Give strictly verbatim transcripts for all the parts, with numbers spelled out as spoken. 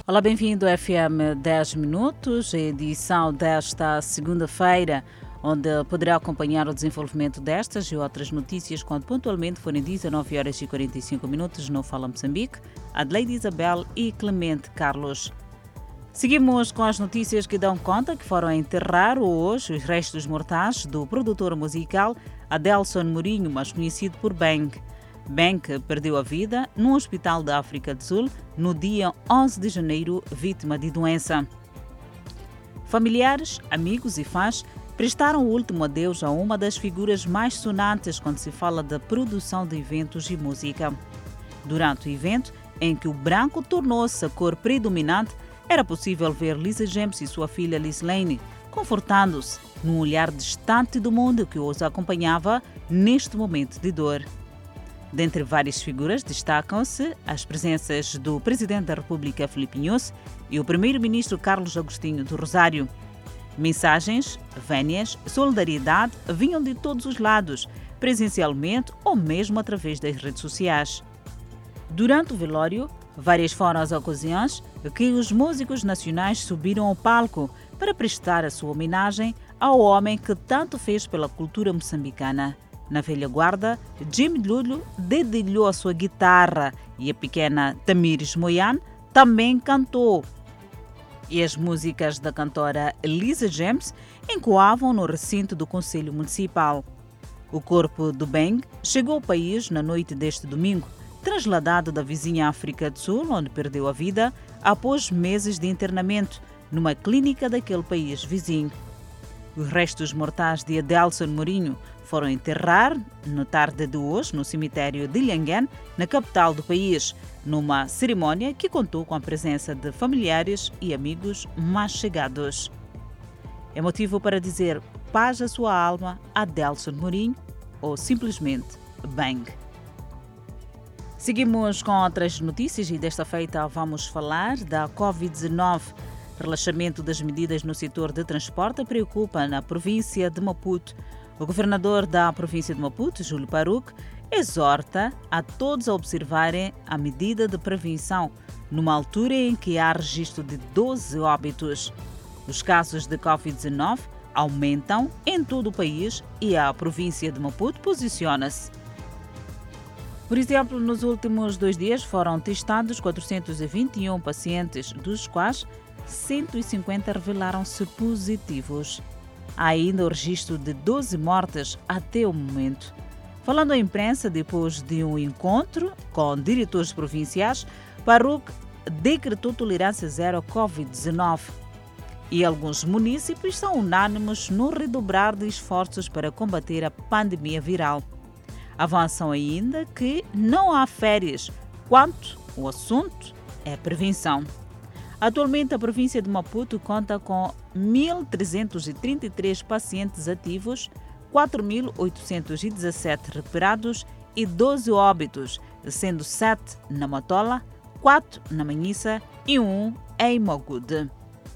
Olá, bem-vindo ao F M dez Minutos, edição desta segunda-feira, onde poderá acompanhar o desenvolvimento destas e outras notícias quando pontualmente forem dezenove horas e quarenta e cinco minutos no Fala Moçambique, Adelaide Isabel e Clemente Carlos. Seguimos com as notícias que dão conta que foram enterrar hoje os restos mortais do produtor musical Adelson Mourinho, mais conhecido por Bang. Bang perdeu a vida num hospital da África do Sul no dia onze de janeiro, vítima de doença. Familiares, amigos e fãs prestaram o último adeus a uma das figuras mais sonantes quando se fala da produção de eventos e música. Durante o evento, em que o branco tornou-se a cor predominante, era possível ver Lisa James e sua filha Liz Lane confortando-se num olhar distante do mundo que os acompanhava neste momento de dor. Dentre várias figuras, destacam-se as presenças do Presidente da República, Filipe Nyusi, e o Primeiro-Ministro Carlos Agostinho do Rosário. Mensagens, vénias, solidariedade vinham de todos os lados, presencialmente ou mesmo através das redes sociais. Durante o velório, várias foram as ocasiões que os músicos nacionais subiram ao palco para prestar a sua homenagem ao homem que tanto fez pela cultura moçambicana. Na velha guarda, Jimmy Lulu dedilhou a sua guitarra e a pequena Tamires Moyane também cantou. E as músicas da cantora Lisa James ecoavam no recinto do Conselho Municipal. O corpo do Bang chegou ao país na noite deste domingo, trasladado da vizinha África do Sul, onde perdeu a vida após meses de internamento numa clínica daquele país vizinho. Os restos mortais de Adelson Mourinho foram enterrar na tarde de hoje no cemitério de Lhanguene, na capital do país, numa cerimónia que contou com a presença de familiares e amigos mais chegados. É motivo para dizer paz à sua alma, Adelson Mourinho, ou simplesmente Bang. Seguimos com outras notícias e desta feita vamos falar da covid dezenove. Relaxamento das medidas no setor de transporte preocupa na província de Maputo. O governador da província de Maputo, Júlio Paruque, exorta a todos a observarem a medida de prevenção, numa altura em que há registro de doze óbitos. Os casos de covid dezenove aumentam em todo o país e a província de Maputo posiciona-se. Por exemplo, nos últimos dois dias foram testados quatrocentos e vinte e um pacientes, dos quais cento e cinquenta revelaram-se positivos. Há ainda o registro de doze mortes até o momento. Falando à imprensa, depois de um encontro com diretores provinciais, Paruque decretou tolerância zero à covid dezenove. E alguns municípios são unânimes no redobrar de esforços para combater a pandemia viral. Avançam ainda que não há férias, quanto o assunto é prevenção. Atualmente, a província de Maputo conta com mil trezentos e trinta e três pacientes ativos, quatro mil oitocentos e dezassete recuperados e doze óbitos, sendo sete na Matola, quatro na Manhissa e um em Mogude.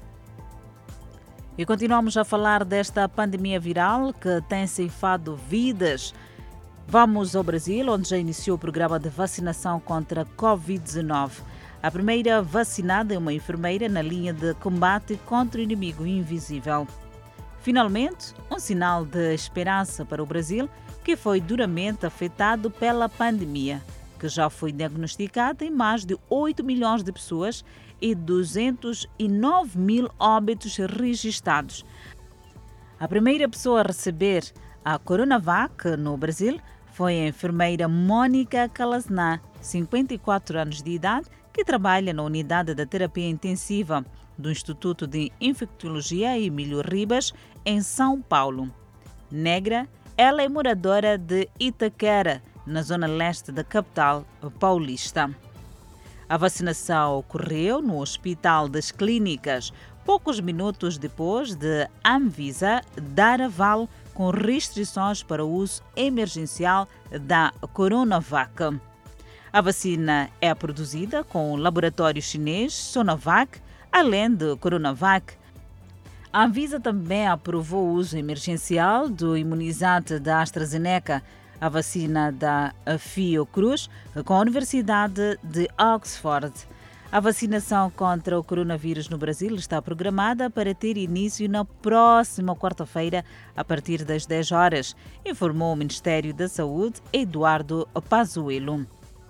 E continuamos a falar desta pandemia viral que tem ceifado vidas. Vamos ao Brasil, onde já iniciou o programa de vacinação contra a covid dezenove. A primeira vacinada é uma enfermeira na linha de combate contra o inimigo invisível. Finalmente, um sinal de esperança para o Brasil, que foi duramente afetado pela pandemia, que já foi diagnosticada em mais de oito milhões de pessoas e duzentos e nove mil óbitos registrados. A primeira pessoa a receber a Coronavac no Brasil foi a enfermeira Mônica Calasná, cinquenta e quatro anos de idade, que trabalha na unidade da terapia intensiva do Instituto de Infectologia Emílio Ribas, em São Paulo. Negra, ela é moradora de Itaquera, na zona leste da capital paulista. A vacinação ocorreu no Hospital das Clínicas, poucos minutos depois de a Anvisa dar aval com restrições para o uso emergencial da Coronavac. A vacina é produzida com o laboratório chinês Sinovac, além de Coronavac. A Anvisa também aprovou o uso emergencial do imunizante da AstraZeneca, a vacina da Fiocruz, com a Universidade de Oxford. A vacinação contra o coronavírus no Brasil está programada para ter início na próxima quarta-feira, a partir das dez horas, informou o Ministério da Saúde, Eduardo Pazuello.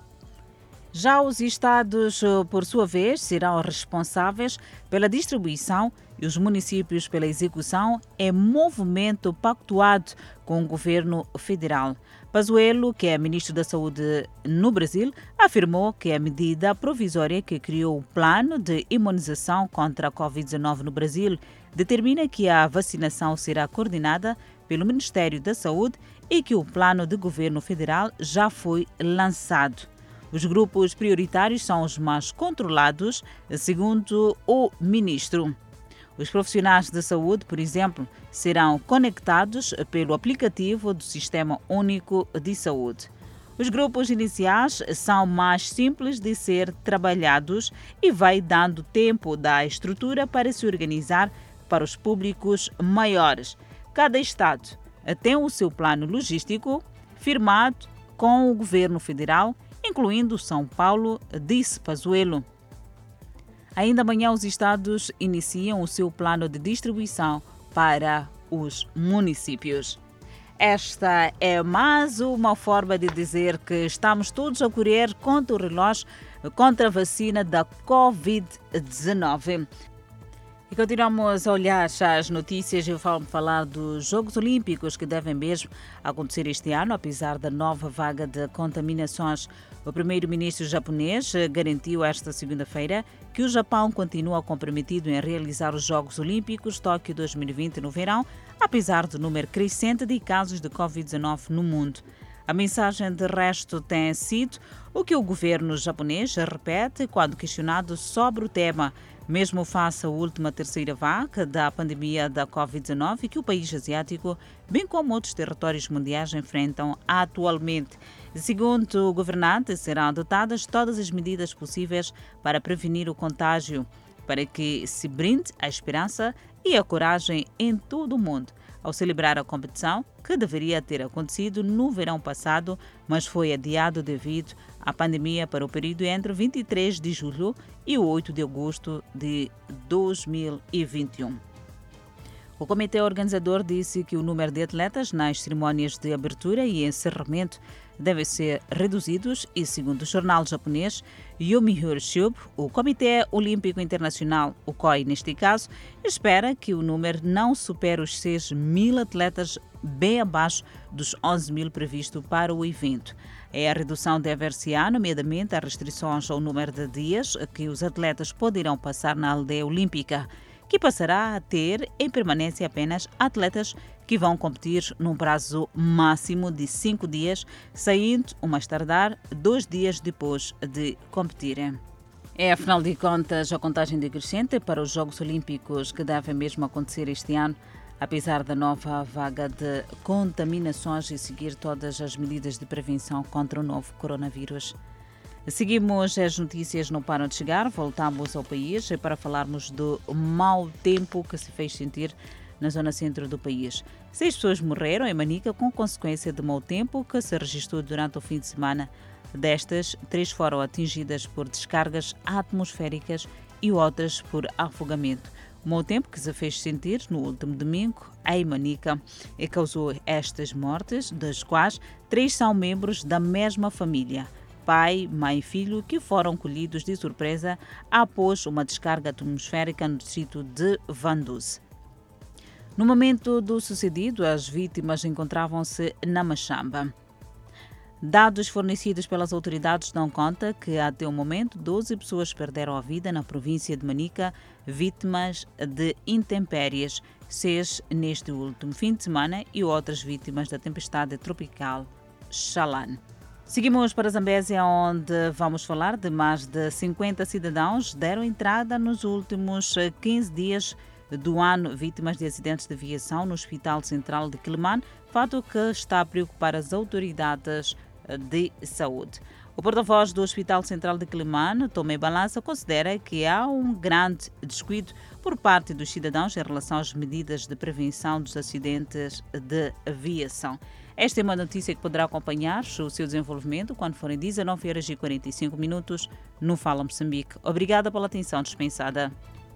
Já os estados, por sua vez, serão responsáveis pela distribuição e os municípios pela execução em movimento pactuado com o governo federal. Pazuello, que é ministro da Saúde no Brasil, afirmou que a medida provisória que criou o plano de imunização contra a covid dezenove no Brasil determina que a vacinação será coordenada pelo Ministério da Saúde e que o plano de governo federal já foi lançado. Os grupos prioritários são os mais controlados, segundo o ministro. Os profissionais de saúde, por exemplo, serão conectados pelo aplicativo do Sistema Único de Saúde. Os grupos iniciais são mais simples de ser trabalhados e vai dando tempo da estrutura para se organizar para os públicos maiores. Cada estado tem o seu plano logístico firmado com o governo federal, incluindo São Paulo, disse Pazuello. Ainda amanhã os estados iniciam o seu plano de distribuição para os municípios. Esta é mais uma forma de dizer que estamos todos a correr contra o relógio contra a vacina da covid dezenove. E continuamos a olhar as notícias e vamos falar dos Jogos Olímpicos que devem mesmo acontecer este ano, apesar da nova vaga de contaminações. O primeiro-ministro japonês garantiu esta segunda-feira que o Japão continua comprometido em realizar os Jogos Olímpicos Tóquio dois mil e vinte no verão, apesar do número crescente de casos de covid dezenove no mundo. A mensagem de resto tem sido o que o governo japonês repete quando questionado sobre o tema, mesmo face à última terceira vaga da pandemia da covid dezenove que o país asiático, bem como outros territórios mundiais, enfrentam atualmente. Segundo o governante, serão adotadas todas as medidas possíveis para prevenir o contágio, para que se brinde a esperança e a coragem em todo o mundo, ao celebrar a competição, que deveria ter acontecido no verão passado, mas foi adiado devido à pandemia para o período entre vinte e três de julho e oito de agosto de dois mil e vinte e um. O comitê organizador disse que o número de atletas nas cerimônias de abertura e encerramento devem ser reduzidos e, segundo o jornal japonês Yomiuri Shimbun, o Comitê Olímpico Internacional, o C O I neste caso, espera que o número não supere os seis mil atletas, bem abaixo dos onze mil previsto para o evento. A redução deve-se-á, nomeadamente, a restrições ao número de dias que os atletas poderão passar na aldeia olímpica, que passará a ter em permanência apenas atletas que vão competir num prazo máximo de cinco dias, saindo, o mais tardar, dois dias depois de competirem. É, afinal de contas, a contagem decrescente para os Jogos Olímpicos que devem mesmo acontecer este ano, apesar da nova vaga de contaminações e seguir todas as medidas de prevenção contra o novo coronavírus. Seguimos as notícias, não param de chegar. Voltamos ao país para falarmos do mau tempo que se fez sentir na zona centro do país. Seis pessoas morreram em Manica com consequência do mau tempo que se registrou durante o fim de semana. Destas, três foram atingidas por descargas atmosféricas e outras por afogamento. O mau tempo que se fez sentir no último domingo em Manica e causou estas mortes, das quais três são membros da mesma família. Pai, mãe e filho, que foram colhidos de surpresa após uma descarga atmosférica no distrito de Vanduz. No momento do sucedido, as vítimas encontravam-se na Machamba. Dados fornecidos pelas autoridades dão conta que, até o momento, doze pessoas perderam a vida na província de Manica, vítimas de intempéries, seis neste último fim de semana e outras vítimas da tempestade tropical Xalan. Seguimos para Zambésia, onde vamos falar de mais de cinquenta cidadãos que deram entrada nos últimos quinze dias do ano vítimas de acidentes de aviação no Hospital Central de Quelimane, fato que está a preocupar as autoridades de saúde. O porta-voz do Hospital Central de Quelimane, Tomé Balança, considera que há um grande descuido por parte dos cidadãos em relação às medidas de prevenção dos acidentes de aviação. Esta é uma notícia que poderá acompanhar o seu desenvolvimento quando forem dezenove horas e quarenta e cinco minutos no Fala Moçambique. Obrigada pela atenção dispensada.